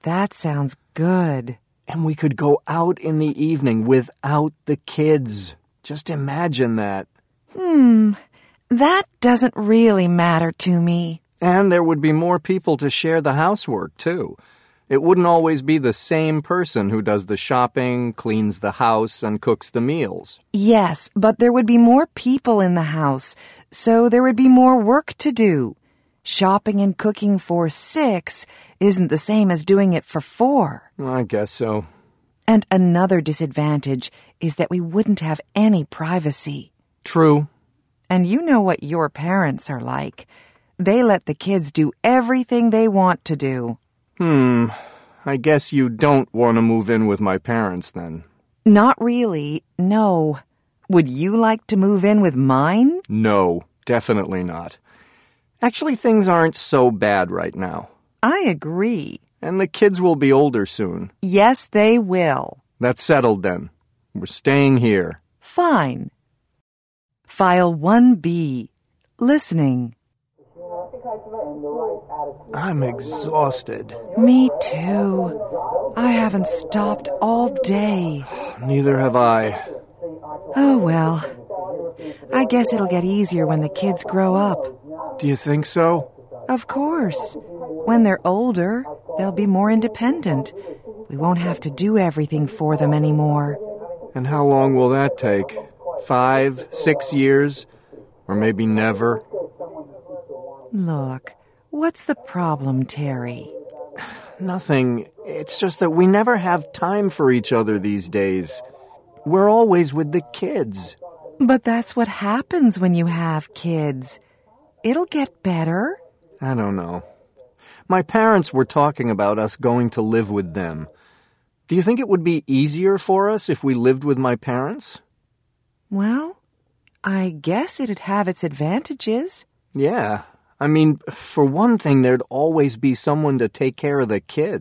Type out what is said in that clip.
That sounds good. And we could go out in the evening without the kids. Just imagine that. That doesn't really matter to me. And there would be more people to share the housework, too. It wouldn't always be the same person who does the shopping, cleans the house, and cooks the meals. Yes, but there would be more people in the house, so there would be more work to do. Shopping and cooking for 6 isn't the same as doing it for 4. I guess so. And another disadvantage is that we wouldn't have any privacy. True. And you know what your parents are like. They let the kids do everything they want to do. I guess you don't want to move in with my parents, then. Not really, no. Would you like to move in with mine? No, definitely not. Actually, things aren't so bad right now. I agree. And the kids will be older soon. Yes, they will. That's settled then. We're staying here. Fine. File 1B. Listening. I'm exhausted. Me too. I haven't stopped all day. Neither have I. Oh, well. I guess it'll get easier when the kids grow up. Do you think so? Of course. When they're older, they'll be more independent. We won't have to do everything for them anymore. And how long will that take? 5, 6 years? Or maybe never? Look, what's the problem, Terry? Nothing. It's just that we never have time for each other these days. We're always with the kids. But that's what happens when you have kids. It'll get better. I don't know. My parents were talking about us going to live with them. Do you think it would be easier for us if we lived with my parents? Well, I guess it'd have its advantages. Yeah. I mean, for one thing, there'd always be someone to take care of the kids.